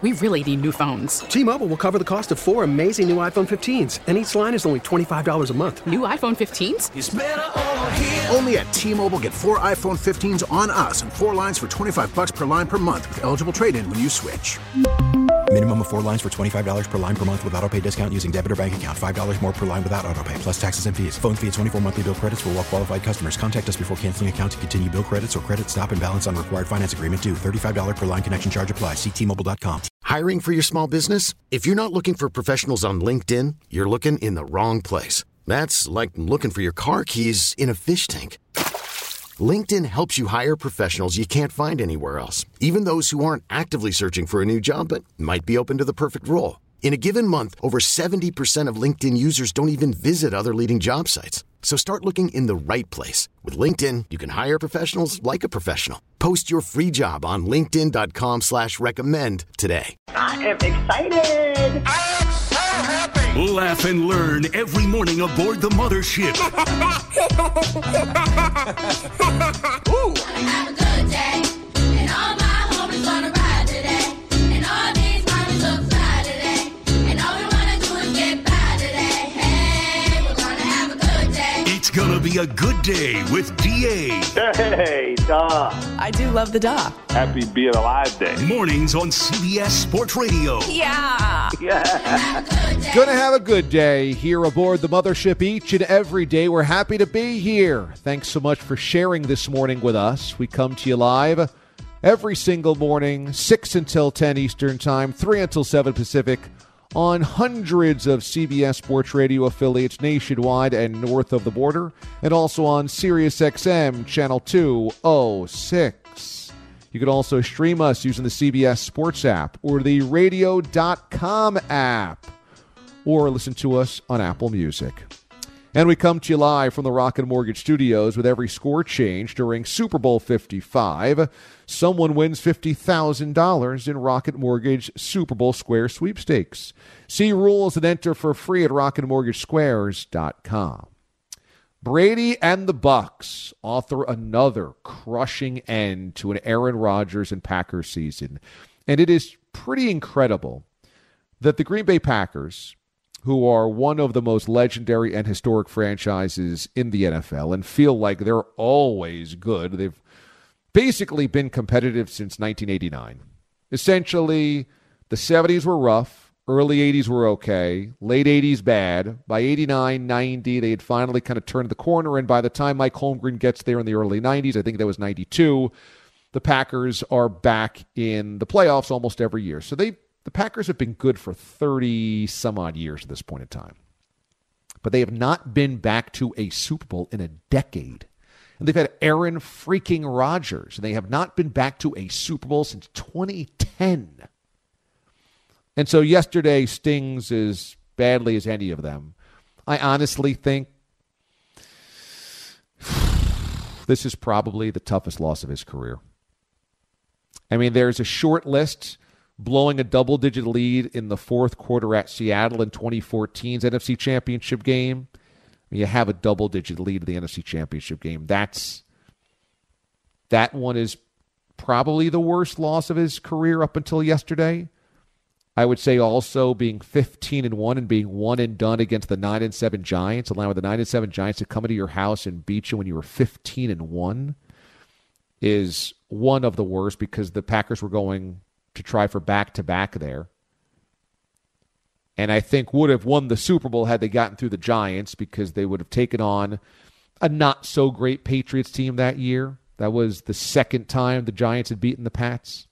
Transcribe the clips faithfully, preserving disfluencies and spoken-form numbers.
we really need new phones. T-Mobile will cover the cost of four amazing new iPhone fifteens, and each line is only twenty-five dollars a month. New iPhone fifteens? It's better over here. Only at T-Mobile, get four iPhone fifteens on us and four lines for twenty-five dollars per line per month with eligible trade-in when you switch. Minimum of four lines for twenty-five dollars per line per month with autopay discount using debit or bank account. five dollars more per line without autopay, plus taxes and fees. Phone fee at twenty-four monthly bill credits for well-qualified customers. Contact us before canceling account to continue bill credits or credit stop and balance on required finance agreement due. thirty-five dollars per line connection charge applies. See T Mobile dot com. Hiring for your small business? If you're not looking for professionals on LinkedIn, you're looking in the wrong place. That's like looking for your car keys in a fish tank. LinkedIn helps you hire professionals you can't find anywhere else, even those who aren't actively searching for a new job but might be open to the perfect role. In a given month, over seventy percent of LinkedIn users don't even visit other leading job sites. So start looking in the right place. With LinkedIn, you can hire professionals like a professional. Post your free job on linkedin dot com slash recommend today. I am excited. I am so happy. Laugh and learn every morning aboard the mothership. Ooh. Have a good day. And all my homies wanna ride today. And all these mommies look fly today. And all we wanna do is get by today. Hey, we're gonna have a good day. It's gonna be a good day with D A. Hey, duh. I do love the duh. Happy Being Alive Day. Mornings on C B S Sports Radio. Yeah. Yeah. Gonna have a good day here aboard the mothership each and every day. We're happy to be here. Thanks so much for sharing this morning with us. We come to you live every single morning, six until ten Eastern Time, three until seven Pacific, on hundreds of C B S Sports Radio affiliates nationwide and north of the border, and also on Sirius X M Channel two oh six. You can also stream us using the C B S Sports app or the radio dot com app, or listen to us on Apple Music. And we come to you live from the Rocket Mortgage Studios with every score change during Super Bowl fifty-five. Someone wins fifty thousand dollars in Rocket Mortgage Super Bowl Square Sweepstakes. See rules and enter for free at rocket mortgage squares dot com. Brady and the Bucks author another crushing end to an Aaron Rodgers and Packers season. And it is pretty incredible that the Green Bay Packers, who are one of the most legendary and historic franchises in the N F L and feel like they're always good. They've basically been competitive since nineteen eighty-nine. Essentially, the seventies were rough. Early eighties were okay. Late eighties bad. By eighty-nine, ninety, they had finally kind of turned the corner. And by the time Mike Holmgren gets there in the early nineties, I think that was ninety-two, the Packers are back in the playoffs almost every year. So they The Packers have been good for thirty-some-odd years at this point in time. But they have not been back to a Super Bowl in a decade. And they've had Aaron freaking Rodgers. And they have not been back to a Super Bowl since twenty ten. And so yesterday stings as badly as any of them. I honestly think this is probably the toughest loss of his career. I mean, there's a short list. Blowing a double-digit lead in the fourth quarter at Seattle in twenty fourteen's N F C Championship game. You have a double-digit lead in the N F C Championship game. That's that one is probably the worst loss of his career up until yesterday. I would say also being fifteen and one and being one and done against the nine and seven Giants, allowing the nine and seven Giants to come into your house and beat you when you were fifteen and one, is one of the worst because the Packers were going to try for back-to-back there. And I think would have won the Super Bowl had they gotten through the Giants because they would have taken on a not-so-great Patriots team that year. That was the second time the Giants had beaten the Pats.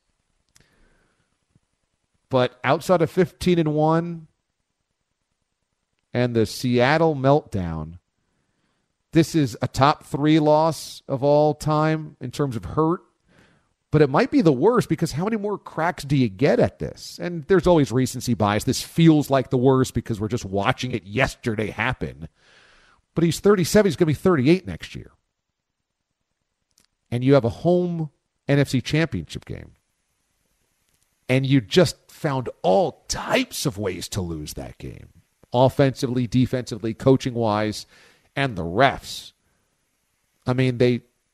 But outside of fifteen and one and the Seattle meltdown, this is a top three loss of all time in terms of hurt. But it might be the worst because how many more cracks do you get at this? And there's always recency bias. This feels like the worst because we're just watching it yesterday happen. But he's thirty-seven. He's going to be thirty-eight next year. And you have a home N F C Championship game. And you just found all types of ways to lose that game. Offensively, defensively, coaching-wise, and the refs. I mean, they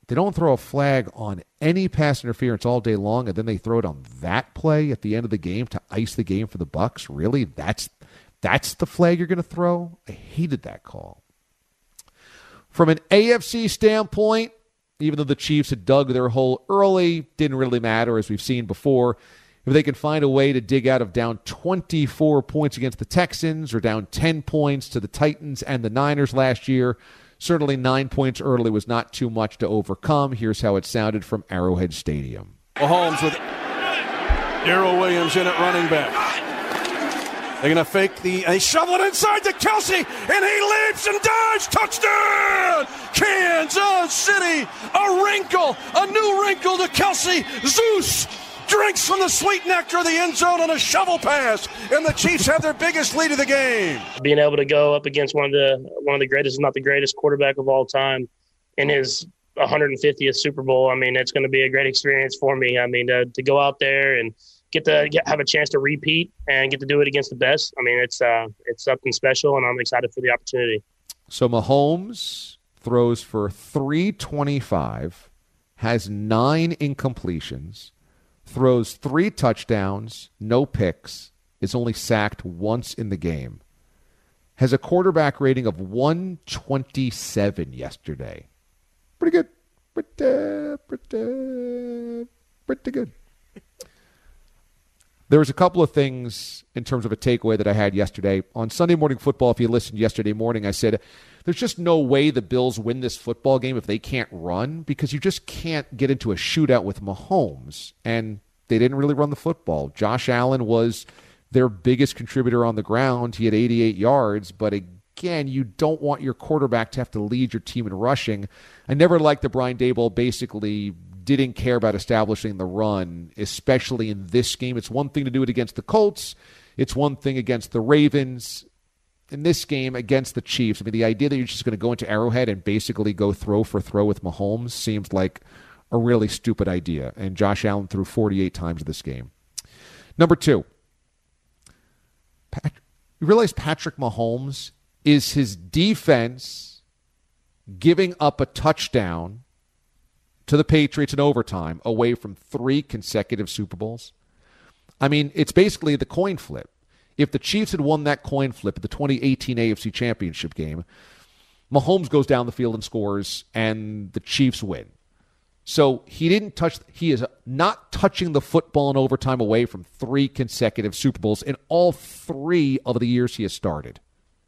They don't throw a flag on any pass interference all day long, and then they throw it on that play at the end of the game to ice the game for the Bucs. Really? That's that's the flag you're going to throw? I hated that call. From an A F C standpoint, even though the Chiefs had dug their hole early, didn't really matter, as we've seen before. If they can find a way to dig out of down twenty-four points against the Texans or down ten points to the Titans and the Niners last year, certainly nine points early was not too much to overcome. Here's how it sounded from Arrowhead Stadium. Mahomes with Darrell Williams in at running back. They're going to fake the, they shovel it inside to Kelsey, and he leaps and dives. Touchdown! Kansas City, a wrinkle, a new wrinkle to Kelsey. Zeus drinks from the sweet nectar of the end zone on a shovel pass, and the Chiefs have their biggest lead of the game. Being able to go up against one of the one of the greatest, if not the greatest, quarterback of all time in his one hundred fiftieth Super Bowl, I mean, it's going to be a great experience for me. I mean, to, to go out there and get to get, have a chance to repeat and get to do it against the best, I mean, it's uh, it's something special, and I'm excited for the opportunity. So Mahomes throws for three twenty-five, has nine incompletions, throws three touchdowns, no picks, is only sacked once in the game, has a quarterback rating of one twenty-seven yesterday. Pretty good. Pretty, pretty, pretty good. There was a couple of things in terms of a takeaway that I had yesterday. On Sunday Morning Football, if you listened yesterday morning, I said, there's just no way the Bills win this football game if they can't run, because you just can't get into a shootout with Mahomes. And they didn't really run the football. Josh Allen was their biggest contributor on the ground. He had eighty-eight yards, but again, you don't want your quarterback to have to lead your team in rushing. I never liked that Brian Daboll basically didn't care about establishing the run, especially in this game. It's one thing to do it against the Colts. It's one thing against the Ravens. In this game against the Chiefs, I mean, the idea that you're just going to go into Arrowhead and basically go throw for throw with Mahomes seems like a really stupid idea. And Josh Allen threw forty-eight times this game. Number two, Pat- you realize Patrick Mahomes is his defense giving up a touchdown to the Patriots in overtime away from three consecutive Super Bowls? I mean, it's basically the coin flip. If the Chiefs had won that coin flip at the twenty eighteen A F C Championship game, Mahomes goes down the field and scores, and the Chiefs win. So he didn't touch, he is not touching the football in overtime away from three consecutive Super Bowls in all three of the years he has started.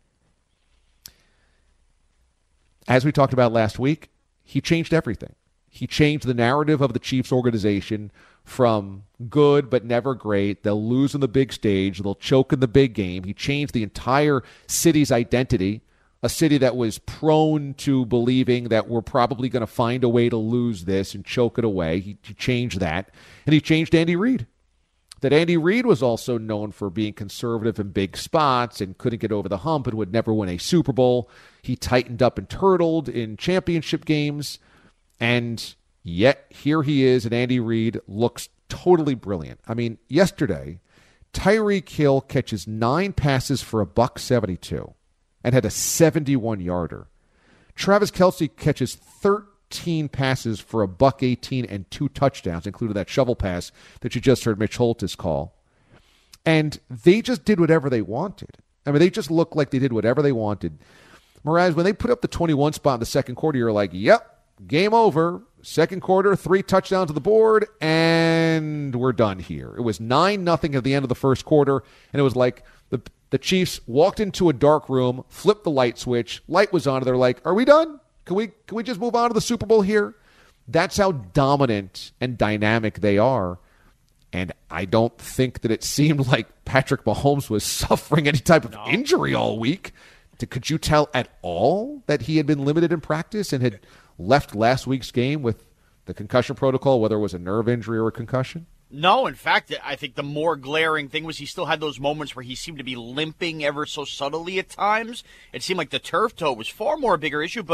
As we talked about last week, he changed everything. He changed the narrative of the Chiefs organization from good but never great. They'll lose on the big stage. They'll choke in the big game. He changed the entire city's identity, a city that was prone to believing that we're probably going to find a way to lose this and choke it away. He, he changed that. And he changed Andy Reid. That Andy Reid was also known for being conservative in big spots and couldn't get over the hump and would never win a Super Bowl. He tightened up and turtled in championship games. And yet, here he is, and Andy Reid looks totally brilliant. I mean, yesterday, Tyreek Hill catches nine passes for a buck seventy-two and had a seventy-one-yarder. Travis Kelce catches thirteen passes for a buck eighteen and two touchdowns, including that shovel pass that you just heard Mitch Holtis call. And they just did whatever they wanted. I mean, they just looked like they did whatever they wanted. Whereas when they put up the twenty-one spot in the second quarter, you're like, yep. Game over. Second quarter, three touchdowns to the board, and we're done here. It was nine nothing at the end of the first quarter, and it was like the the Chiefs walked into a dark room, flipped the light switch, light was on, and they're like, are we done? Can we can we just move on to the Super Bowl here? That's how dominant and dynamic they are. And I don't think that it seemed like Patrick Mahomes was suffering any type of no. injury all week. Could you tell at all that he had been limited in practice and had left last week's game with the concussion protocol, whether it was a nerve injury or a concussion? No, in fact, I think the more glaring thing was he still had those moments where he seemed to be limping ever so subtly at times. It seemed like the turf toe was far more a bigger issue, but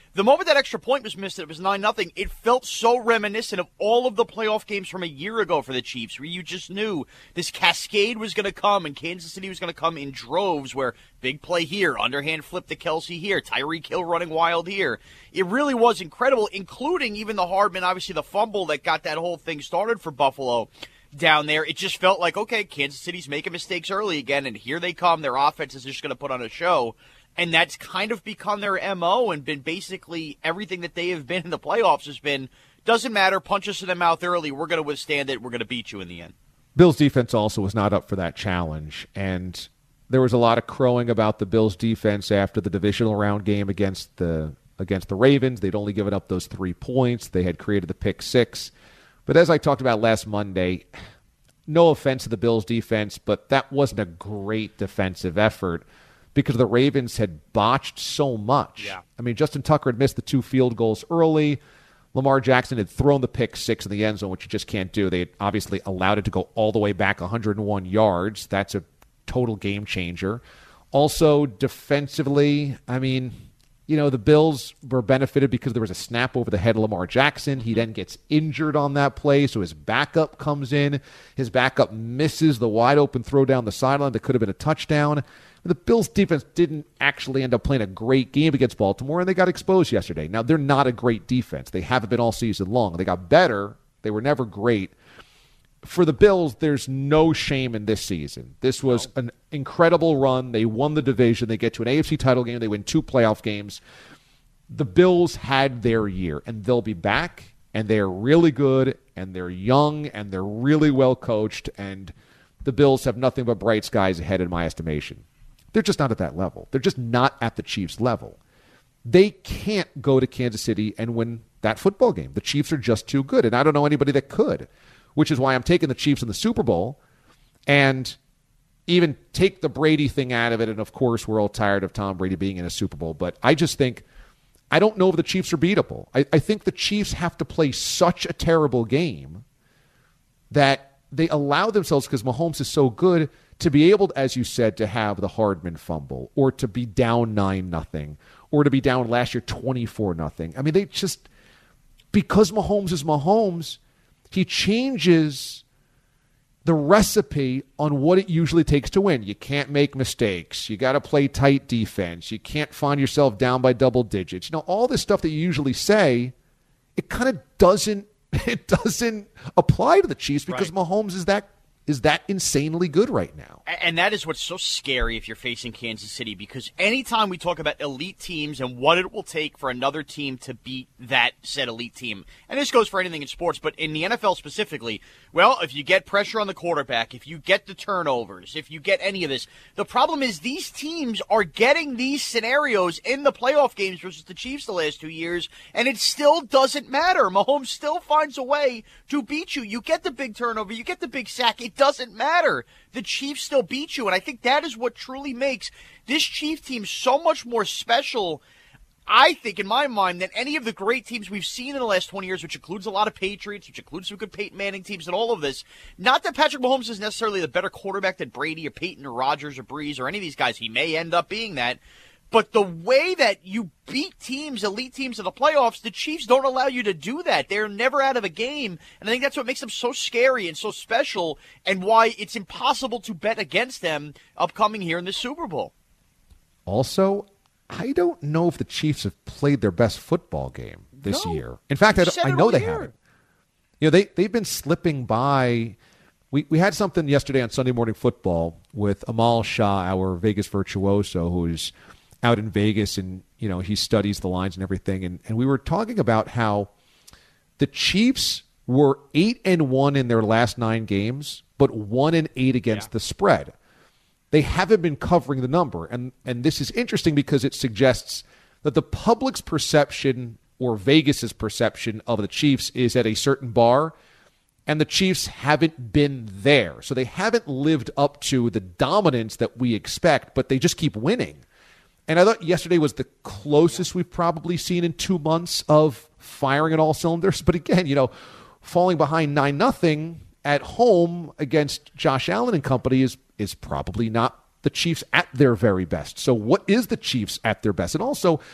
The moment that extra point was missed, it was nine nothing. It felt so reminiscent of all of the playoff games from a year ago for the Chiefs, where you just knew this cascade was going to come and Kansas City was going to come in droves, where big play here, underhand flip to Kelsey here, Tyreek Hill running wild here. It really was incredible, including even the Hardman, obviously the fumble that got that whole thing started for Buffalo down there. It just felt like, okay, Kansas City's making mistakes early again, and here they come. Their offense is just going to put on a show. And that's kind of become their M O and been basically everything that they have been in the playoffs has been, doesn't matter, punch us in the mouth early, we're going to withstand it, we're going to beat you in the end. Bills defense also was not up for that challenge, and there was a lot of crowing about the Bills defense after the divisional round game against the against the Ravens. They'd only given up those three points. They had created the pick six. But as I talked about last Monday, no offense to the Bills defense, but that wasn't a great defensive effort, because the Ravens had botched so much. Yeah. I mean, Justin Tucker had missed the two field goals early. Lamar Jackson had thrown the pick six in the end zone, which you just can't do. They had obviously allowed it to go all the way back one hundred one yards. That's a total game changer. Also, defensively, I mean, you know, the Bills were benefited because there was a snap over the head of Lamar Jackson. He then gets injured on that play, so his backup comes in. His backup misses the wide-open throw down the sideline that could have been a touchdown. The Bills' defense didn't actually end up playing a great game against Baltimore, and they got exposed yesterday. Now, they're not a great defense. They haven't been all season long. They got better. They were never great. For the Bills, there's no shame in this season. This was an incredible run. They won the division. They get to an A F C title game. They win two playoff games. The Bills had their year, and they'll be back, and they're really good, and they're young, and they're really well coached, and the Bills have nothing but bright skies ahead in my estimation. They're just not at that level. They're just not at the Chiefs' level. They can't go to Kansas City and win that football game. The Chiefs are just too good, and I don't know anybody that could, which is why I'm taking the Chiefs in the Super Bowl and even take the Brady thing out of it. And, of course, we're all tired of Tom Brady being in a Super Bowl. But I just think – I don't know if the Chiefs are beatable. I, I think the Chiefs have to play such a terrible game that they allow themselves, because Mahomes is so good, to be able, as you said, to have the Hardman fumble, or to be down nine nothing, or to be down last year twenty-four nothing. I mean, they just, because Mahomes is Mahomes, he changes the recipe on what it usually takes to win. You can't make mistakes. You got to play tight defense. You can't find yourself down by double digits. You know, all this stuff that you usually say, it kind of doesn't, it doesn't apply to the Chiefs because Right. Mahomes is that is that insanely good right now. And that is what's so scary if you're facing Kansas City, because anytime we talk about elite teams and what it will take for another team to beat that said elite team, and this goes for anything in sports, but in the N F L specifically, well, if you get pressure on the quarterback, if you get the turnovers, if you get any of this, the problem is these teams are getting these scenarios in the playoff games versus the Chiefs the last two years, and it still doesn't matter. Mahomes still finds a way to beat you. You get the big turnover, you get the big sack, it doesn't matter. The Chiefs still beat you, and I think that is what truly makes this Chiefs team so much more special, I think, in my mind, than any of the great teams we've seen in the last twenty years, which includes a lot of Patriots, which includes some good Peyton Manning teams and all of this. Not that Patrick Mahomes is necessarily the better quarterback than Brady or Peyton or Rodgers or Breeze or any of these guys. He may end up being that. But the way that you beat teams, elite teams in the playoffs, the Chiefs don't allow you to do that. They're never out of a game. And I think that's what makes them so scary and so special, and why it's impossible to bet against them upcoming here in the Super Bowl. Also, I don't know if the Chiefs have played their best football game this No. year. In fact, I, You said I it know all they year. haven't. You know, they, they've been slipping by. We, we had something yesterday on Sunday Morning Football with Amal Shah, our Vegas virtuoso, who's out in Vegas, and, you know, he studies the lines and everything. And, and we were talking about how the Chiefs were eight and one in their last nine games, but one and eight against Yeah. the spread. They haven't been covering the number. And, and this is interesting because it suggests that the public's perception, or Vegas's perception, of the Chiefs is at a certain bar, and the Chiefs haven't been there. So they haven't lived up to the dominance that we expect, but they just keep winning. And I thought yesterday was the closest we've probably seen in two months of firing at all cylinders. But again, you know, falling behind nine nothing at home against Josh Allen and company is is probably not the Chiefs at their very best. So what is the Chiefs at their best? And also,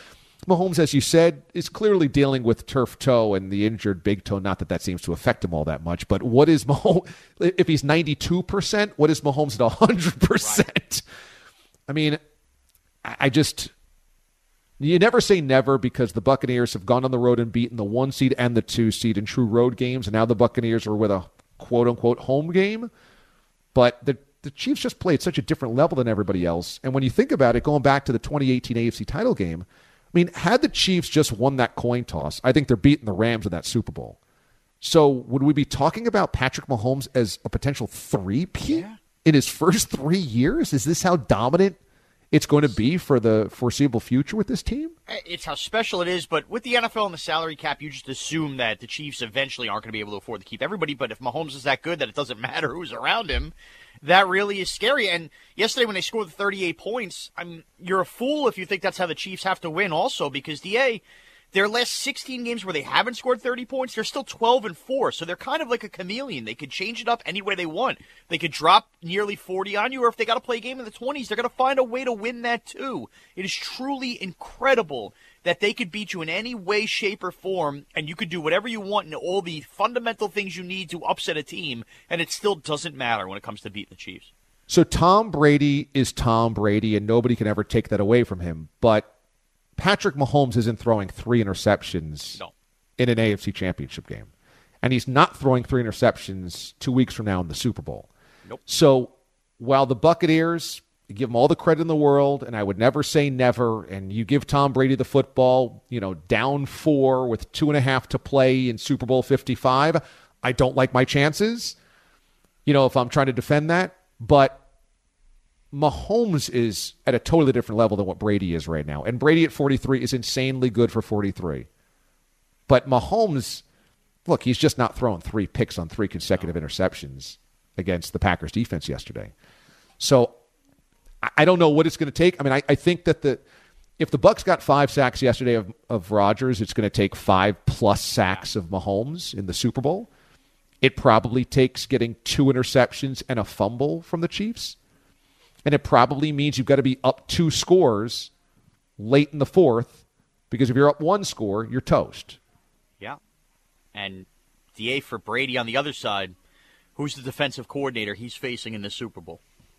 Mahomes, as you said, is clearly dealing with turf toe and the injured big toe. Not that that seems to affect him all that much, but what is Mahomes? If he's ninety-two percent, what is Mahomes at one hundred percent? Right. I mean, I just... You never say never, because the Buccaneers have gone on the road and beaten the one seed and the two seed in true road games, and now the Buccaneers are with a quote-unquote home game. But the the Chiefs just play at such a different level than everybody else. And when you think about it, going back to the twenty eighteen A F C title game, I mean, had the Chiefs just won that coin toss, I think they're beating the Rams in that Super Bowl. So would we be talking about Patrick Mahomes as a potential three-peat yeah. in his first three years? Is this how dominant it's going to be for the foreseeable future with this team? It's how special it is, but with the N F L and the salary cap, you just assume that the Chiefs eventually aren't going to be able to afford to keep everybody, but if Mahomes is that good that it doesn't matter who's around him, that really is scary. And yesterday when they scored the thirty-eight points, I mean, you're a fool if you think that's how the Chiefs have to win also, because D A, their last sixteen games where they haven't scored thirty points, they're still twelve and four. So they're kind of like a chameleon. They could change it up any way they want. They could drop nearly forty on you, or if they got to play a game in the twenties, they're going to find a way to win that too. It is truly incredible that they could beat you in any way, shape, or form, and you could do whatever you want and all the fundamental things you need to upset a team, and it still doesn't matter when it comes to beating the Chiefs. So Tom Brady is Tom Brady, and nobody can ever take that away from him. But Patrick Mahomes isn't throwing three interceptions no. in an A F C championship game. And he's not throwing three interceptions two weeks from now in the Super Bowl. Nope. So while the Buccaneers, you give them all the credit in the world, and I would never say never, and you give Tom Brady the football, you know, down four with two and a half to play in Super Bowl fifty-five, I don't like my chances, you know, if I'm trying to defend that. But Mahomes is at a totally different level than what Brady is right now. And Brady at forty-three is insanely good for forty-three. But Mahomes, look, he's just not throwing three picks on three consecutive interceptions against the Packers defense yesterday. So I don't know what it's going to take. I mean, I, I think that the if the Bucs got five sacks yesterday of, of Rodgers, it's going to take five plus sacks of Mahomes in the Super Bowl. It probably takes getting two interceptions and a fumble from the Chiefs. And it probably means you've got to be up two scores late in the fourth, because if you're up one score, you're toast. Yeah. And D A, for Brady on the other side, who's the defensive coordinator he's facing in the Super Bowl?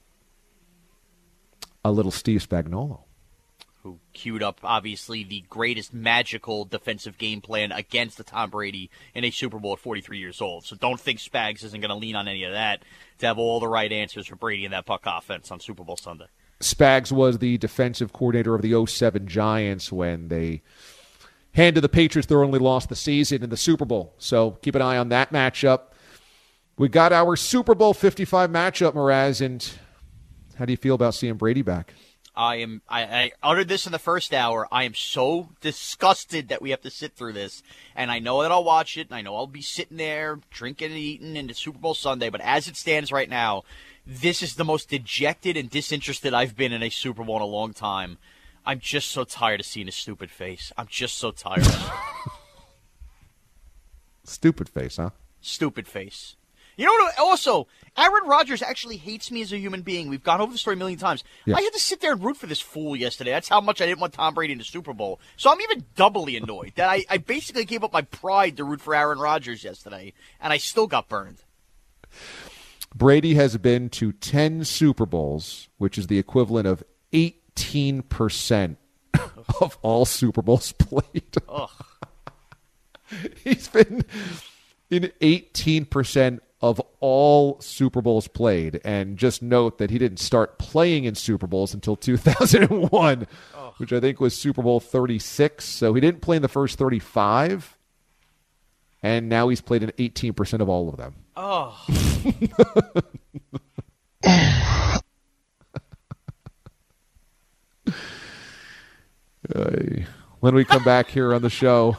A little Steve Spagnuolo. Who queued up, obviously, the greatest magical defensive game plan against the Tom Brady in a Super Bowl at forty-three years old. So don't think Spags isn't going to lean on any of that to have all the right answers for Brady and that Buck offense on Super Bowl Sunday. Spags was the defensive coordinator of the oh seven Giants when they handed the Patriots their only loss of the season in the Super Bowl. So keep an eye on that matchup. We got our Super Bowl fifty-five matchup, Mraz, and how do you feel about seeing Brady back? I am. I, I uttered this in the first hour. I am so disgusted that we have to sit through this, and I know that I'll watch it, and I know I'll be sitting there drinking and eating into Super Bowl Sunday. But as it stands right now, this is the most dejected and disinterested I've been in a Super Bowl in a long time. I'm just so tired of seeing his stupid face. I'm just so tired. Stupid face, huh? Stupid face. You know what? Also, Aaron Rodgers actually hates me as a human being. We've gone over the story a million times. Yeah. I had to sit there and root for this fool yesterday. That's how much I didn't want Tom Brady in the Super Bowl. So I'm even doubly annoyed that I, I basically gave up my pride to root for Aaron Rodgers yesterday, and I still got burned. Brady has been to ten Super Bowls, which is the equivalent of eighteen percent of all Super Bowls played. Ugh. He's been in eighteen percent of all Super Bowls played. And just note that he didn't start playing in Super Bowls until two thousand one, oh. which I think was Super Bowl thirty-six. So he didn't play in the first thirty-five. And now he's played in eighteen percent of all of them. Oh. uh, when we come back here on the show...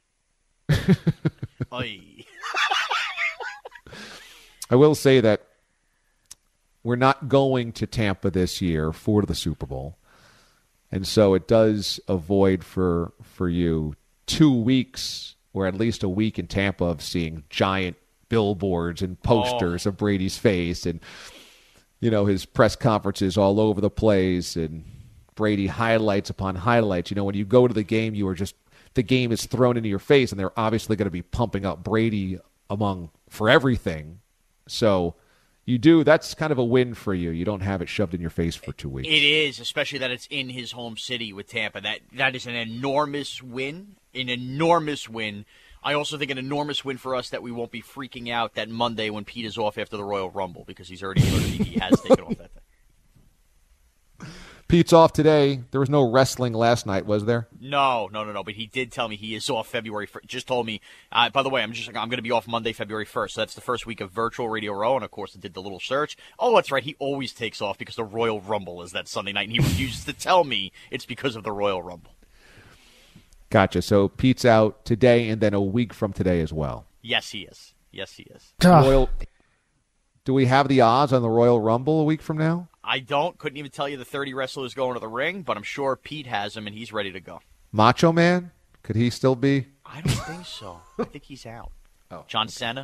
I will say that we're not going to Tampa this year for the Super Bowl. And so it does avoid for for you two weeks or at least a week in Tampa of seeing giant billboards and posters oh. of Brady's face and, you know, his press conferences all over the place and Brady highlights upon highlights. You know, when you go to the game, you are just the game is thrown into your face, and they're obviously going to be pumping up Brady among for everything. So you do. That's kind of a win for you. You don't have it shoved in your face for two weeks. It is, especially that it's in his home city with Tampa. That that is an enormous win, an enormous win. I also think an enormous win for us that we won't be freaking out that Monday when Pete is off after the Royal Rumble because he's already he has taken off that day. Pete's off today. There was no wrestling last night, was there? No, no, no, no. But he did tell me he is off February first. Just told me. Uh, by the way, I'm just I'm going to be off Monday, February first. So that's the first week of virtual Radio Row, and of course, I did the little search. Oh, that's right. He always takes off because the Royal Rumble is that Sunday night, and he refuses to tell me it's because of the Royal Rumble. Gotcha. So Pete's out today and then a week from today as well. Yes, he is. Yes, he is. Royal, do we have the odds on the Royal Rumble a week from now? I don't. Couldn't even tell you the thirty wrestlers going to the ring, but I'm sure Pete has them, and he's ready to go. Macho Man? Could he still be? I don't think so. I think he's out. Oh, John Cena?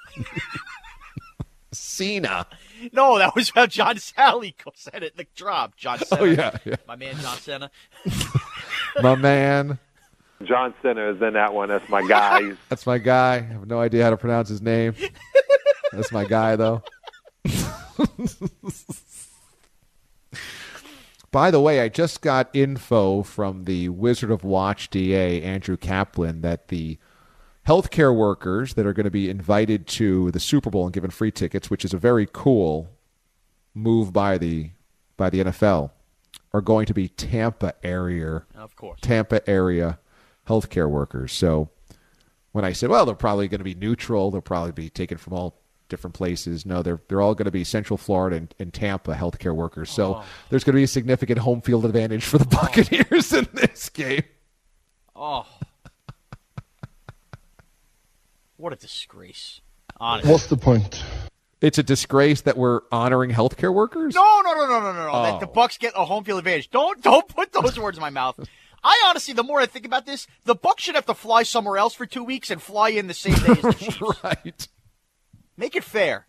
Cena? No, that was how John Sally said it in the drop. John Cena. Oh, yeah, yeah. My man, John Cena. My man. John Cena is in that one. That's my guy. That's my guy. I have no idea how to pronounce his name. That's my guy, though. By the way, I just got info from the Wizard of Watch D A, Andrew Kaplan, that the healthcare workers that are going to be invited to the Super Bowl and given free tickets, which is a very cool move by the by the N F L, are going to be Tampa area. Of course. Tampa area healthcare workers. So when I said, well, they're probably going to be neutral, they'll probably be taken from all different places. No, they're they're all going to be Central Florida and, and Tampa healthcare workers. So oh. there's going to be a significant home field advantage for the Buccaneers oh. in this game. Oh. What a disgrace. Honestly. What's the point? It's a disgrace that we're honoring healthcare workers? No, no, no, no, no, no, no. Oh. That the Bucs get a home field advantage. Don't don't put those words in my mouth. I honestly, the more I think about this, the Bucs should have to fly somewhere else for two weeks and fly in the same day as the Chiefs. Right. Make it fair.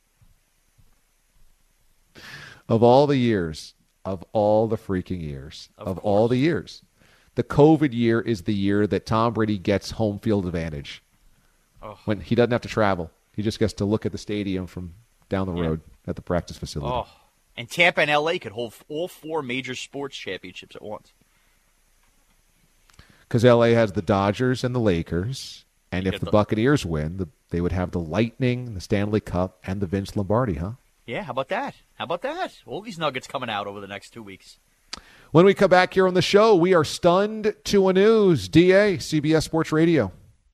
Of all the years, of all the freaking years, of, of all the years, the COVID year is the year that Tom Brady gets home field advantage. Oh. When he doesn't have to travel. He just gets to look at the stadium from down the yeah. road at the practice facility. Oh. And Tampa and L A could hold all four major sports championships at once. Because L A has the Dodgers and the Lakers, and You if get the, the- Buccaneers win, the, they would have the Lightning, the Stanley Cup, and the Vince Lombardi, huh? Yeah, how about that? How about that? All these nuggets coming out over the next two weeks. When we come back here on the show, we are stunned to a news. D A, C B S Sports Radio.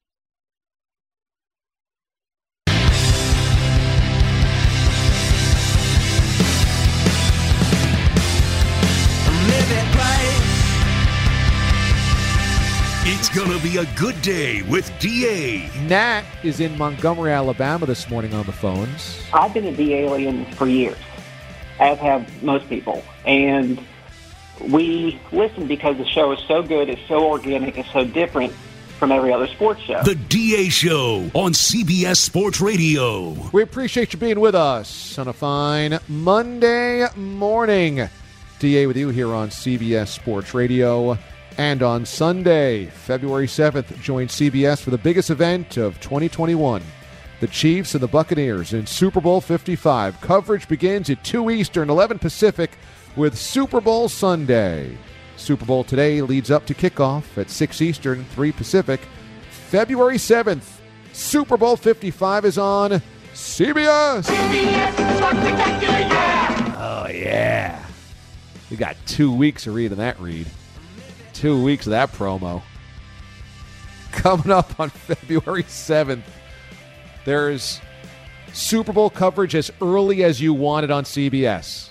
It's going to be a good day with D A. Nat is in Montgomery, Alabama this morning on the phones. I've been a D-Alien for years, as have most people. And we listen because the show is so good, it's so organic, it's so different from every other sports show. The D A Show on C B S Sports Radio. We appreciate you being with us on a fine Monday morning. D A with you here on C B S Sports Radio. And on Sunday, February seventh, join C B S for the biggest event of twenty twenty-one. The Chiefs and the Buccaneers in Super Bowl fifty-five. Coverage begins at two Eastern, eleven Pacific with Super Bowl Sunday. Super Bowl today leads up to kickoff at six Eastern, three Pacific. February seventh, Super Bowl fifty-five is on C B S. C B S Spectacular, yeah! Oh, yeah. We got two weeks of reading that read. Two weeks of that promo. Coming up on February seventh, there's Super Bowl coverage as early as you want it on C B S.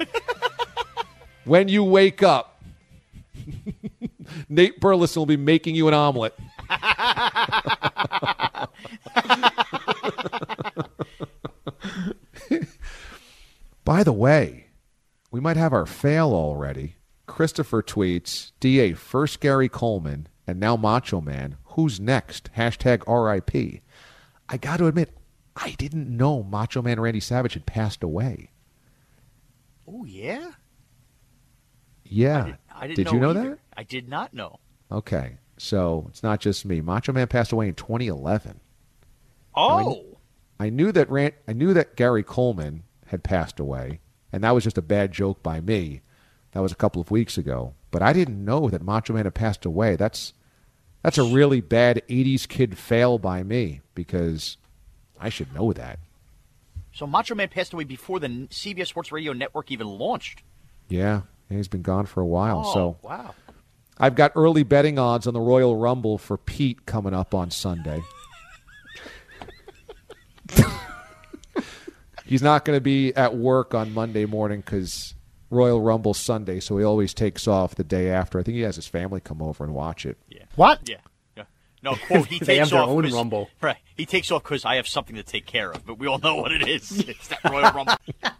When you wake up, Nate Burleson will be making you an omelet. By the way, we might have our fail already. Christopher tweets, D A, first Gary Coleman, and now Macho Man. Who's next? Hashtag R I P. I got to admit, I didn't know Macho Man Randy Savage had passed away. Oh, yeah? Yeah. I, did, I didn't did know you know either. that? I did not know. Okay. So it's not just me. Macho Man passed away in twenty eleven. Oh. I, I knew that Rand, I knew that Gary Coleman had passed away, and that was just a bad joke by me. That was a couple of weeks ago. But I didn't know that Macho Man had passed away. That's that's a really bad eighties kid fail by me, because I should know that. So Macho Man passed away before the C B S Sports Radio Network even launched. Yeah, he's been gone for a while. Oh, so wow. I've got early betting odds on the Royal Rumble for Pete coming up on Sunday. He's not going to be at work on Monday morning because Royal Rumble Sunday, so he always takes off the day after. I think he has his family come over and watch it. Yeah. What? Yeah. yeah. No, quote, he They takes have their off own 'cause- Rumble. Right. He takes off because I have something to take care of, but we all know what it is. It's that Royal Rumble.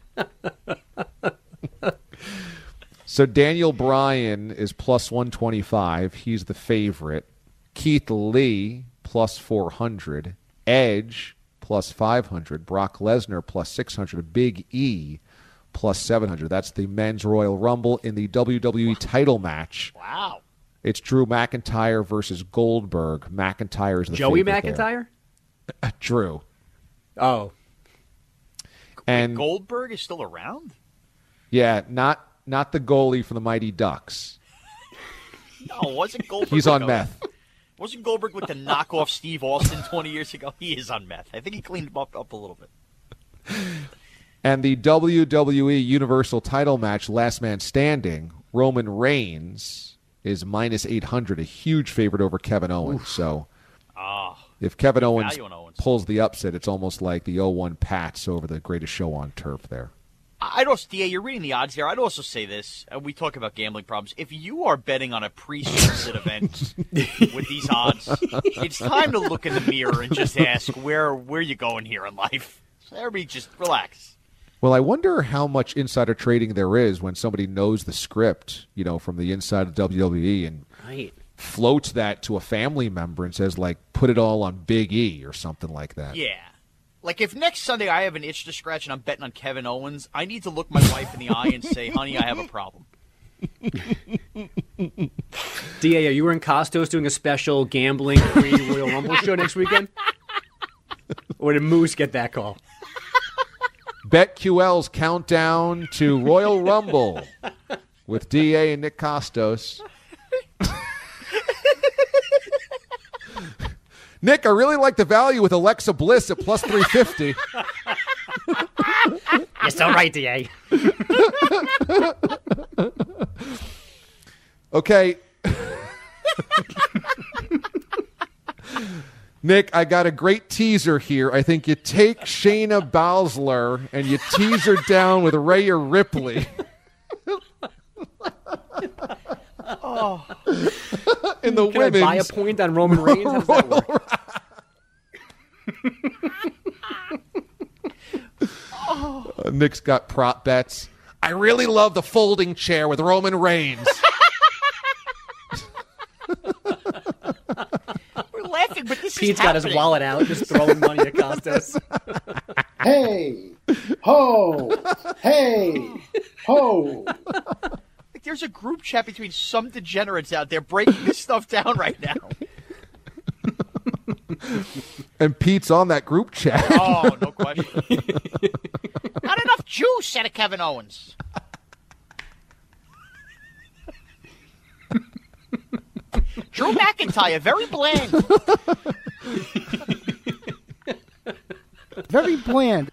So Daniel Bryan is plus one twenty-five. He's the favorite. Keith Lee, plus four hundred. Edge, plus five hundred. Brock Lesnar, plus six hundred. Big E, plus seven hundred. That's the men's Royal Rumble. In the W W E title match, Wow. it's Drew McIntyre versus Goldberg. McIntyre is the Joey favorite McIntyre? there. Drew. Oh. And Goldberg is still around? yeah, not not the goalie for the Mighty Ducks. No, wasn't Goldberg. He's with on the- meth. Wasn't Goldberg with the knockoff Steve Austin twenty years ago? He is on meth. I think he cleaned him up, up a little bit. And the W W E Universal title match, Last Man Standing, Roman Reigns is minus eight hundred, a huge favorite over Kevin Owens. Oof. So Ah, if Kevin good Owens, value on Owens. pulls the upset, it's almost like the oh one Pats over the greatest show on turf there. I'd also, D A, you're reading the odds here. I'd also say this. Uh, we talk about gambling problems. If you are betting on a pre-sunset event with these odds, it's time to look in the mirror and just ask, where where you going here in life? So everybody just relax. Well, I wonder how much insider trading there is when somebody knows the script, you know, from the inside of W W E and Right. floats that to a family member and says, like, put it all on Big E or something like that. Yeah. Like, if next Sunday I have an itch to scratch and I'm betting on Kevin Owens, I need to look my wife in the eye and say, honey, I have a problem. D A, are you in Costos doing a special gambling pre-Royal Rumble show next weekend? Or did Moose get that call? BetQL's countdown to Royal Rumble with D A and Nick Costos. Nick, I really like the value with Alexa Bliss at plus three fifty. You're so right, D A. Okay. Nick, I got a great teaser here. I think you take Shayna Baszler and you tease her down with Rhea Ripley. Oh. In the Can women's. I buy a point on Roman Reigns? How does that work? Uh, Nick's got prop bets. I really love the folding chair with Roman Reigns. We're laughing, but this Pete's is got his happening. wallet out, just throwing money at Costos. Hey, ho, hey, ho. Like, there's a group chat between some degenerates out there breaking this stuff down right now. And Pete's on that group chat. Oh, no question. Not enough juice, said Kevin Owens. Drew McIntyre, very bland. Very bland.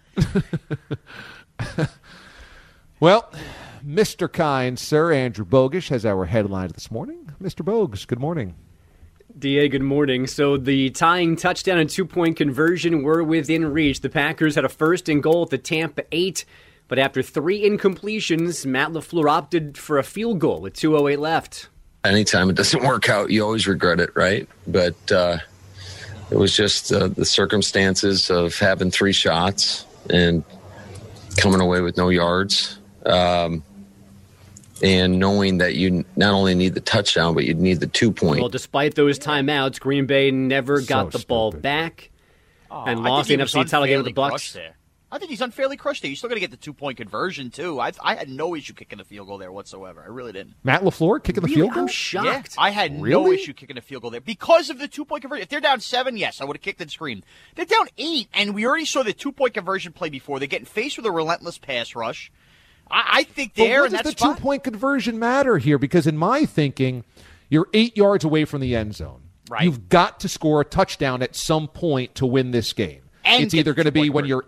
Well, Mister Kind, Sir Andrew Bogish has our headlines this morning. Mister Bogues, good morning. D A, good morning. So the tying touchdown and two-point conversion were within reach. The Packers had a first and goal at the Tampa eight, but after three incompletions, Matt LaFleur opted for a field goal with two oh eight left. Anytime it doesn't work out, you always regret it, right? But uh, it was just uh, the circumstances of having three shots and coming away with no yards. Um, and knowing that you not only need the touchdown, but you need the two-point. Well, despite those timeouts, Green Bay never So got the ball stupid. back Oh, and I lost the think N he F C was title game with the unfairly Bucks. crushed there. I think he's unfairly crushed there. You're still going to get the two-point conversion, too. I I had no issue kicking the field goal there whatsoever. I really didn't. Matt LaFleur kicking really? the field goal? I'm shocked. Yeah, I had really? no issue kicking the field goal there because of the two-point conversion. If they're down seven, yes, I would have kicked and screamed. They're down eight, and we already saw the two-point conversion play before. They're getting faced with a relentless pass rush. I, I think there, but what and does that's the two-point conversion matter here? Because in my thinking, you're eight yards away from the end zone. Right. You've got to score a touchdown at some point to win this game. And it's either going to be when you're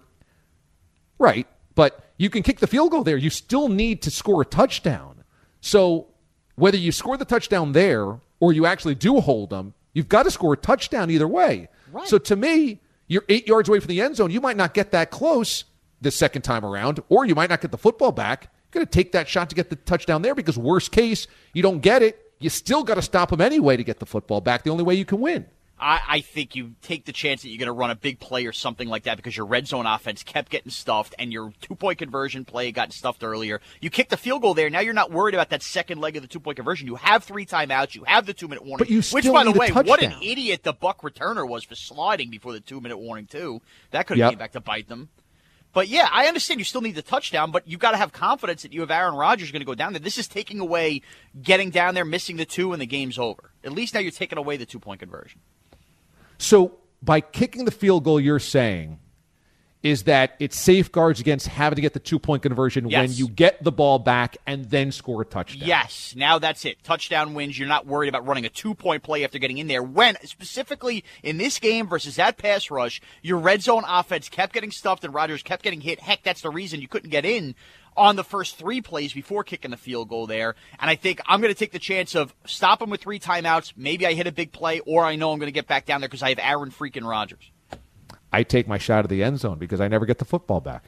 – right, but you can kick the field goal there. You still need to score a touchdown. So whether you score the touchdown there or you actually do hold them, you've got to score a touchdown either way. Right. So to me, you're eight yards away from the end zone. You might not get that close the second time around, or you might not get the football back. You're going to take that shot to get the touchdown there because worst case, you don't get it. You still got to stop them anyway to get the football back. The only way you can win. I, I think you take the chance that you're going to run a big play or something like that because your red zone offense kept getting stuffed and your two-point conversion play got stuffed earlier. You kick the field goal there. Now you're not worried about that second leg of the two-point conversion. You have three timeouts. You have the two-minute warning. But you which, still by the need a way, what an touchdown. idiot the Buck returner was for sliding before the two-minute warning, too. That could have Yep. came back to bite them. But, yeah, I understand you still need the touchdown, but you've got to have confidence that you have Aaron Rodgers going to go down there. This is taking away getting down there, missing the two, and the game's over. At least now you're taking away the two-point conversion. So by kicking the field goal, you're saying is that it safeguards against having to get the two-point conversion Yes. when you get the ball back and then score a touchdown. Yes, now that's it. Touchdown wins. You're not worried about running a two-point play after getting in there. When, specifically in this game versus that pass rush, your red zone offense kept getting stuffed and Rodgers kept getting hit. Heck, that's the reason you couldn't get in on the first three plays before kicking the field goal there. And I think I'm going to take the chance of stop him with three timeouts. Maybe I hit a big play, or I know I'm going to get back down there because I have Aaron freaking Rodgers. I take my shot at the end zone because I never get the football back.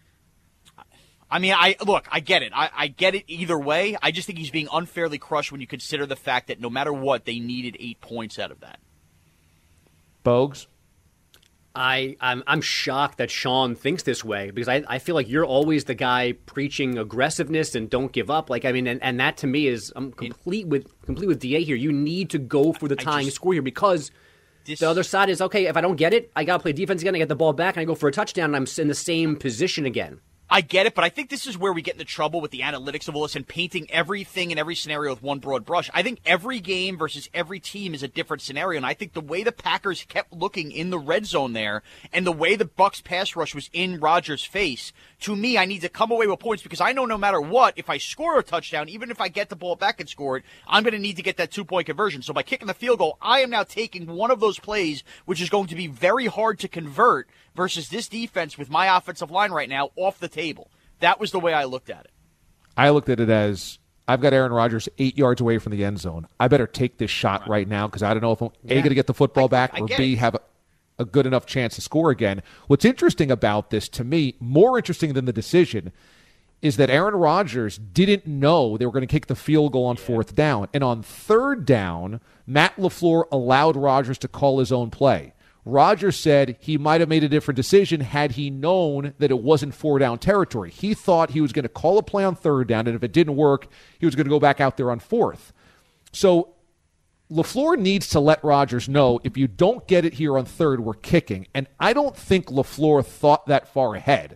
I mean, I look, I get it. I, I get it either way. I just think he's being unfairly crushed when you consider the fact that no matter what, they needed eight points out of that. Bogues? I, I'm I'm shocked that Sean thinks this way because I, I feel like you're always the guy preaching aggressiveness and don't give up. Like I mean, and, and that to me is I'm complete with complete with D A here. You need to go for the tying just- score here because This- the other side is okay. If I don't get it, I gotta play defense again. I get the ball back and I go for a touchdown and I'm in the same position again. I get it, but I think this is where we get into trouble with the analytics of all this and painting everything in every scenario with one broad brush. I think every game versus every team is a different scenario, and I think the way the Packers kept looking in the red zone there and the way the Bucs pass rush was in Rodgers' face, to me, I need to come away with points because I know no matter what, if I score a touchdown, even if I get the ball back and score it, I'm going to need to get that two-point conversion. So by kicking the field goal, I am now taking one of those plays, which is going to be very hard to convert versus this defense with my offensive line right now off the table. That was the way I looked at it. I looked at it as I've got Aaron Rodgers eight yards away from the end zone. I better take this shot right, right now because I don't know if I'm Yeah. A, going to get the football I- back, I or get B, it. have a, a good enough chance to score again. What's interesting about this, to me, more interesting than the decision, is that Aaron Rodgers didn't know they were going to kick the field goal on fourth down. And on third down, Matt LaFleur allowed Rodgers to call his own play. Rodgers said he might have made a different decision had he known that it wasn't four-down territory. He thought he was going to call a play on third down, and if it didn't work, he was going to go back out there on fourth. So LaFleur needs to let Rodgers know, if you don't get it here on third, we're kicking. And I don't think LaFleur thought that far ahead.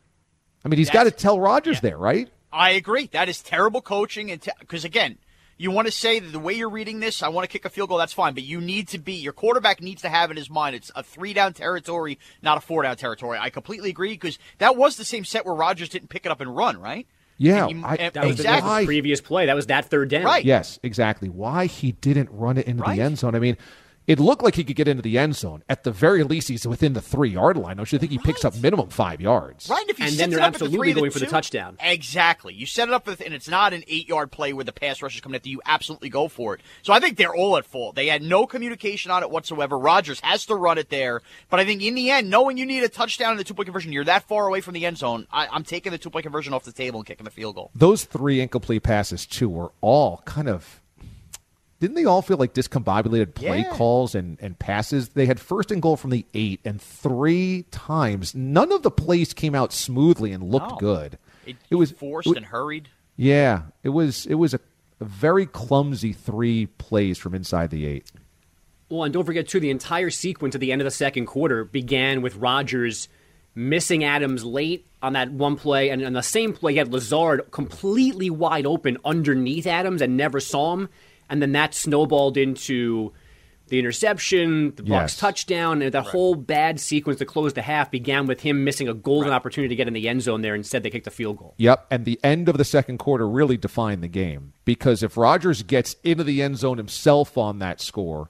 I mean, he's got to tell Rodgers there, right? I agree. That is terrible coaching, and because, te- again, you want to say that the way you're reading this, I want to kick a field goal, that's fine, but you need to be, your quarterback needs to have in his mind, it's a three-down territory, not a four-down territory. I completely agree, because that was the same set where Rodgers didn't pick it up and run, right? Yeah. And you- I, and- That was, the, that was the previous play. That was that third down. Right. Yes, exactly. Why he didn't run it into Right. the end zone. I mean, it looked like he could get into the end zone. At the very least, he's within the three-yard line. Don't you think he picks up minimum five yards? Right, and if he And sets then they're it up at the absolutely three of the going for the two- touchdown. Exactly. You set it up, with, and it's not an eight-yard play where the pass rush is coming after you. Absolutely go for it. So I think they're all at fault. They had no communication on it whatsoever. Rodgers has to run it there. But I think in the end, knowing you need a touchdown in the two-point conversion, you're that far away from the end zone, I, I'm taking the two-point conversion off the table and kicking the field goal. Those three incomplete passes, too, were all kind of... Didn't they all feel like discombobulated play Yeah. calls and, and passes? They had first and goal from the eight, and three times, none of the plays came out smoothly and looked No. good. It, It was forced it- and hurried. Yeah, it was it was a, a very clumsy three plays from inside the eight. Well, and don't forget, too, the entire sequence at the end of the second quarter began with Rodgers missing Adams late on that one play, and on the same play, he had Lazard completely wide open underneath Adams and never saw him, and then that snowballed into the interception, the Bucs Yes. touchdown, and that whole bad sequence to close the half began with him missing a golden opportunity to get in the end zone there. Instead, they kicked a field goal. Yep, and the end of the second quarter really defined the game, because if Rodgers gets into the end zone himself on that score,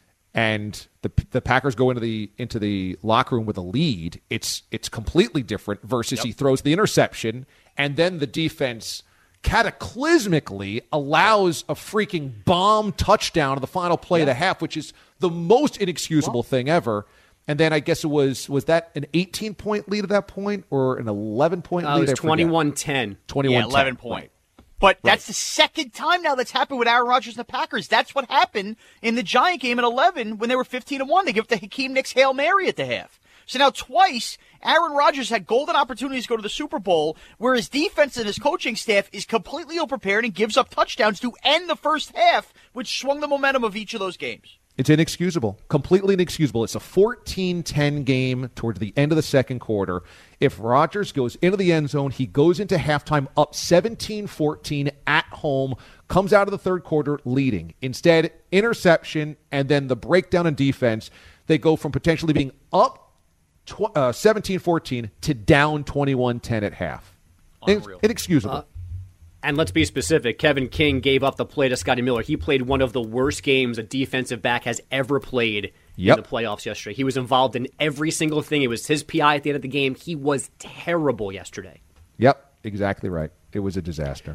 and the the Packers go into the into the locker room with a lead, it's it's completely different versus Yep. he throws the interception, and then the defense cataclysmically allows a freaking bomb touchdown on the final play of the half, which is the most inexcusable thing ever. And then I guess it was, was that an eighteen-point lead at that point or an eleven-point Uh, lead? it I was forget. twenty-one ten. twenty-one Yeah, eleven point. But that's the second time now that's happened with Aaron Rodgers and the Packers. That's what happened in the Giant game at eleven when they were fifteen to one. They give it to Hakeem Nicks Hail Mary at the half. So now twice, Aaron Rodgers had golden opportunities to go to the Super Bowl, where his defense and his coaching staff is completely unprepared and gives up touchdowns to end the first half, which swung the momentum of each of those games. It's inexcusable, completely inexcusable. It's a fourteen ten game towards the end of the second quarter. If Rodgers goes into the end zone, he goes into halftime up seventeen fourteen at home, comes out of the third quarter leading. Instead, interception, and then the breakdown in defense. They go from potentially being up tw- uh, seventeen fourteen to down twenty-one ten at half. In- inexcusable. Uh, And let's be specific. Kevin King gave up the play to Scotty Miller. He played one of the worst games a defensive back has ever played Yep. in the playoffs yesterday. He was involved in every single thing. It was his P I at the end of the game. He was terrible yesterday. Yep, exactly right. It was a disaster.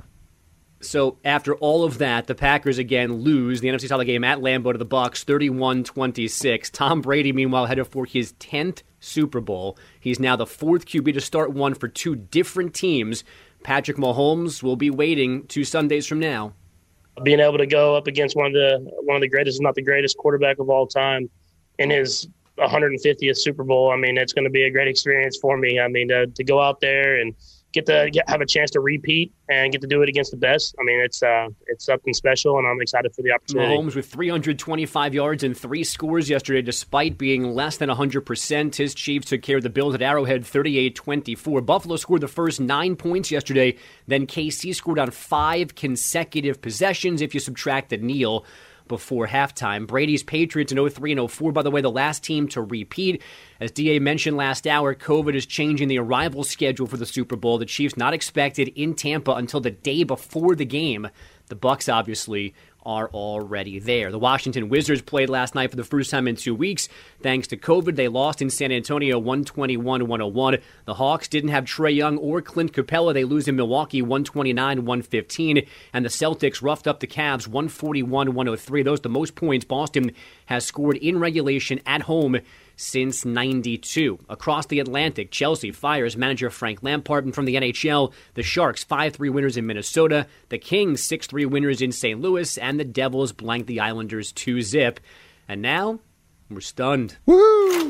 So after all of that, the Packers again lose the N F C title game at Lambeau to the Bucs, thirty-one twenty-six. Tom Brady, meanwhile, headed for his tenth Super Bowl. He's now the fourth Q B to start one for two different teams. Patrick Mahomes will be waiting two Sundays from now. Being able to go up against one of the one of the greatest, if not the greatest, quarterback of all time in his one hundred fiftieth Super Bowl, I mean, it's going to be a great experience for me. I mean, to, to go out there and get to get, have a chance to repeat and get to do it against the best. I mean, it's uh, it's something special, and I'm excited for the opportunity. Mahomes with three hundred twenty-five yards and three scores yesterday, despite being less than one hundred percent. His Chiefs took care of the Bills at Arrowhead thirty-eight twenty-four. Buffalo scored the first nine points yesterday. Then K C scored on five consecutive possessions if you subtract the kneel before halftime. Brady's Patriots in oh three and oh four, by the way, the last team to repeat. As D A mentioned last hour, COVID is changing the arrival schedule for the Super Bowl. The Chiefs not expected in Tampa until the day before the game. The Bucs obviously are already there. The Washington Wizards played last night for the first time in two weeks. Thanks to COVID, they lost in San Antonio one twenty-one to one oh one. The Hawks didn't have Trae Young or Clint Capella. They lose in Milwaukee one twenty-nine to one fifteen. And the Celtics roughed up the Cavs one forty-one to one oh three. Those are the most points Boston has scored in regulation at home since ninety-two. Across the Atlantic, Chelsea fires manager Frank Lampard. And from the N H L, the Sharks five three winners in Minnesota, the Kings six three winners in Saint Louis, and the Devils blanked the Islanders two zip. And now, we're stunned. Woo!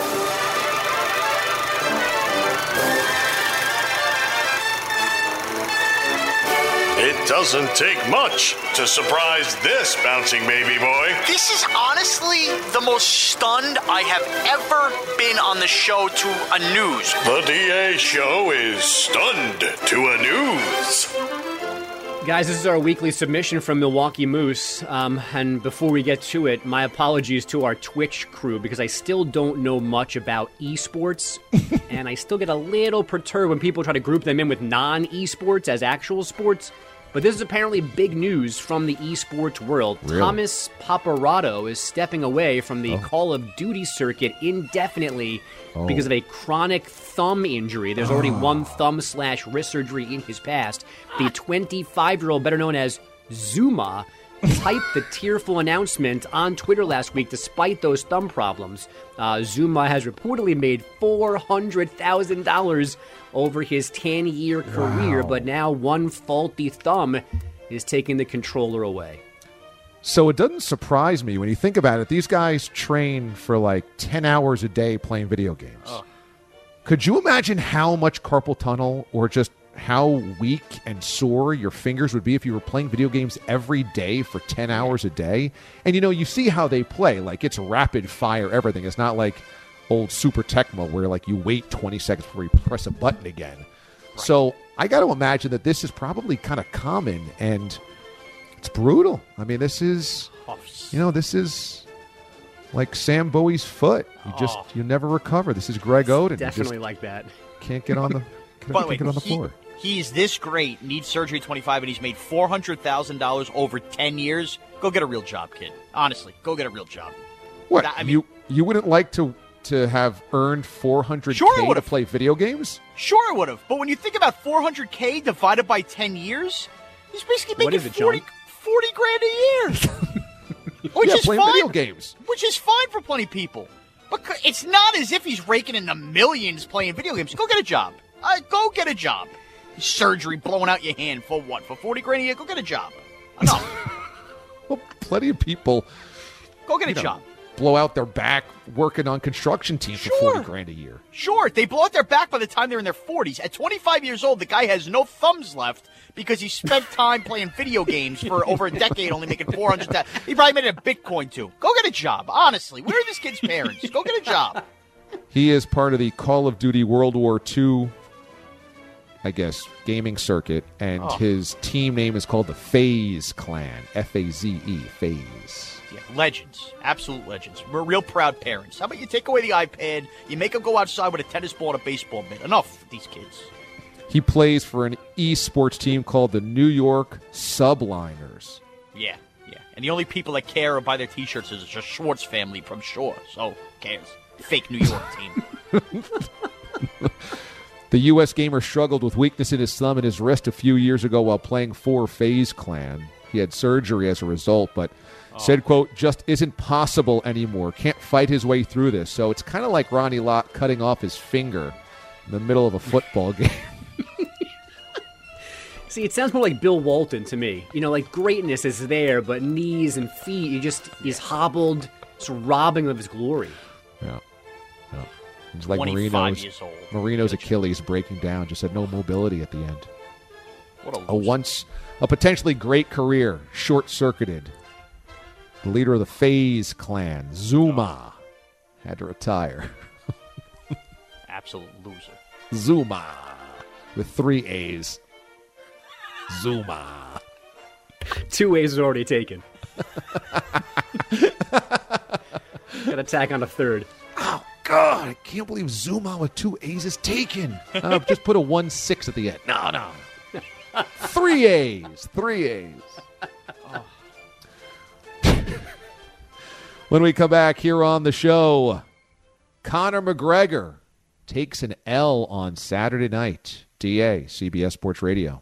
It doesn't take much to surprise this bouncing baby boy. This is honestly the most stunned I have ever been on the show to a news. The D A show is stunned to a news. Guys, this is our weekly submission from Milwaukee Moose. Um, and before we get to it, my apologies to our Twitch crew because I still don't know much about esports. And I still get a little perturbed when people try to group them in with non-esports as actual sports. But this is apparently big news from the esports world. Really? Thomas Paparazzo is stepping away from the Oh. Call of Duty circuit indefinitely Oh. because of a chronic thumb injury. There's already one thumb slash wrist surgery in his past. The twenty-five-year-old, better known as Zuma, typed the tearful announcement on Twitter last week despite those thumb problems. Uh, Zuma has reportedly made four hundred thousand dollars over his ten-year career, Wow. but now one faulty thumb is taking the controller away. So it doesn't surprise me when you think about it. These guys train for like ten hours a day playing video games. Oh. Could you imagine how much carpal tunnel or just how weak and sore your fingers would be if you were playing video games every day for ten hours a day? And, you know, you see how they play. Like, it's rapid fire everything. It's not like old Super Tecmo where like you wait twenty seconds before you press a button again. Right. So I got to imagine that this is probably kind of common, and it's brutal. I mean, this is, you know, this is like Sam Bowie's foot. You just, Oh. you never recover. This is Greg Oden. You Definitely just like that. Can't get on the, can't By the way, get on the he- floor. He's this great, needs surgery at twenty-five, and he's made four hundred thousand dollars over ten years. Go get a real job, kid. Honestly, go get a real job. What, That- I mean, you, you wouldn't like to, to have earned four hundred K Sure I to would've. play video games? Sure, I would have. But when you think about four hundred K divided by ten years, he's basically What making is it, forty, John? forty grand a year. Which Yeah, is playing fine. video games. Which is fine for plenty of people. But c- it's not as if he's raking in the millions playing video games. Go get a job. Uh, go get a job. Surgery blowing out your hand for what? For forty grand a year? Go get a job. Well, plenty of people Go get a you know, job. blow out their back working on construction teams for Sure. forty grand a year. Sure, they blow out their back by the time they're in their forties. At twenty-five years old, the guy has no thumbs left because he spent time playing video games for over a decade, only making four hundred thousand dollars. He probably made it a Bitcoin, too. Go get a job, honestly. Where are this kid's parents? Go get a job. He is part of the Call of Duty World War Two, I guess, gaming circuit, and Oh. his team name is called the FaZe Clan. F A Z E, FaZe. Yeah, legends. Absolute legends. We're real proud parents. How about you take away the iPad, you make them go outside with a tennis ball and a baseball mitt. Enough with these kids. He plays for an esports team called the New York Subliners. Yeah, yeah. And the only people that care or buy their T-shirts is the Schwartz family from Shore. So, who cares? Fake New York team. The U S gamer struggled with weakness in his thumb and his wrist a few years ago while playing for FaZe Clan. He had surgery as a result, but said, quote, just isn't possible anymore. Can't fight his way through this. So it's kind of like Ronnie Lott cutting off his finger in the middle of a football game. See, it sounds more like Bill Walton to me. You know, like greatness is there, but knees and feet, he just he's hobbled, it's robbing of his glory. Yeah. yeah. It's like twenty-five Marino's, years old. Marino's Achilles breaking down, just had no mobility at the end. What a A once, a potentially great career, short-circuited. The leader of the FaZe Clan, Zuma, had to retire. Absolute loser. Zuma, with three A's. Zuma. Two A's is already taken. Got to tack on a third. Oh, God, I can't believe Zuma with two A's is taken. Uh, just put a one six at the end. No, no. Three A's. Three A's. When we come back here on the show, Conor McGregor takes an L on Saturday night. D A, C B S Sports Radio.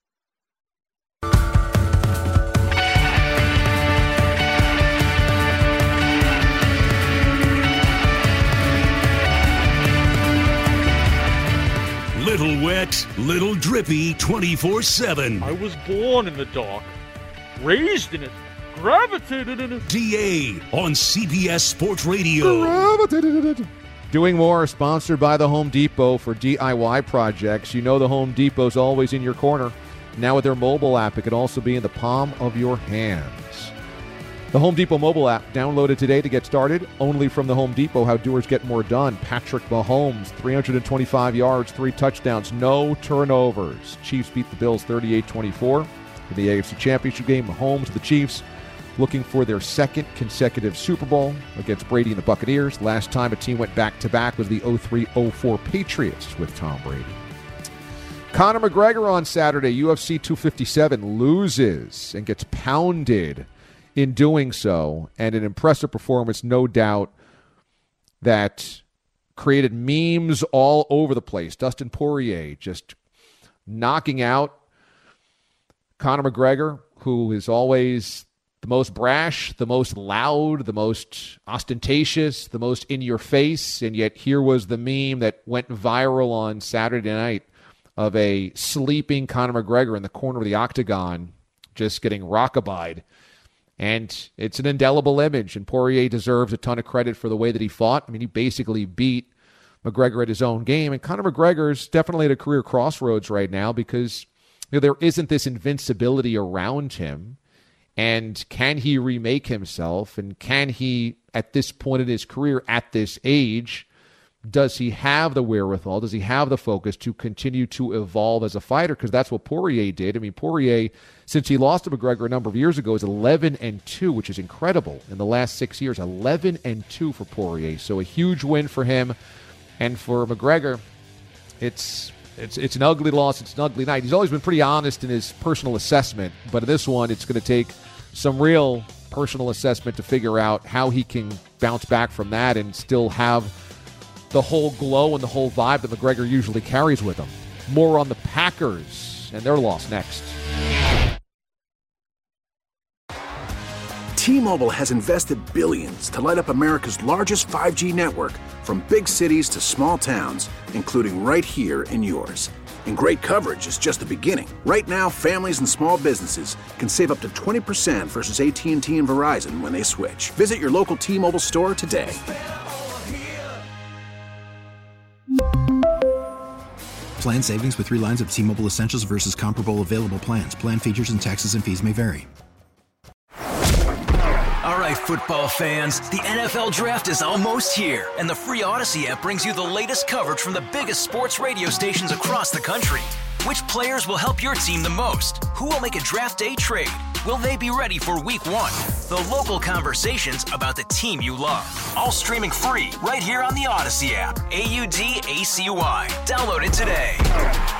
Little wet, little drippy, twenty-four seven. I was born in the dark, raised in it, gravitated in it. D A on C B S Sports Radio. Doing More, sponsored by the Home Depot for D I Y projects. You know the Home Depot's always in your corner. Now with their mobile app, it can also be in the palm of your hands. The Home Depot mobile app, downloaded today to get started. Only from the Home Depot, how doers get more done. Patrick Mahomes, three hundred twenty-five yards, three touchdowns, no turnovers. Chiefs beat the Bills thirty-eight twenty-four. In the A F C Championship game, Mahomes, the Chiefs, looking for their second consecutive Super Bowl against Brady and the Buccaneers. Last time a team went back-to-back was the oh three oh four Patriots with Tom Brady. Conor McGregor on Saturday, U F C two fifty-seven, loses and gets pounded in doing so, and an impressive performance, no doubt, that created memes all over the place. Dustin Poirier just knocking out Conor McGregor, who is always the most brash, the most loud, the most ostentatious, the most in your face, and yet here was the meme that went viral on Saturday night of a sleeping Conor McGregor in the corner of the octagon just getting rockabied. And it's an indelible image, and Poirier deserves a ton of credit for the way that he fought. I mean, he basically beat McGregor at his own game, and Conor McGregor's definitely at a career crossroads right now because you know, there isn't this invincibility around him. And can he remake himself? And can he, at this point in his career, at this age, does he have the wherewithal? Does he have the focus to continue to evolve as a fighter? Because that's what Poirier did. I mean, Poirier, since he lost to McGregor a number of years ago, is eleven and two, which is incredible. In the last six years, eleven and two for Poirier. So a huge win for him. And for McGregor, it's it's it's an ugly loss. It's an ugly night. He's always been pretty honest in his personal assessment. But in this one, it's going to take some real personal assessment to figure out how he can bounce back from that and still have the whole glow and the whole vibe that McGregor usually carries with him. More on the Packers and their loss next. T-Mobile has invested billions to light up America's largest five G network, from big cities to small towns, including right here in yours. And great coverage is just the beginning. Right now, families and small businesses can save up to twenty percent versus A T and T and Verizon when they switch. Visit your local T-Mobile store today. Plan savings with three lines of T-Mobile Essentials versus comparable available plans. Plan features and taxes and fees may vary. All right, football fans, the N F L Draft is almost here, and the free Odyssey app brings you the latest coverage from the biggest sports radio stations across the country. Which players will help your team the most? Who will make a draft day trade? Will they be ready for week one? The local conversations about the team you love. All streaming free right here on the Odyssey app. A U D A C Y. Download it today.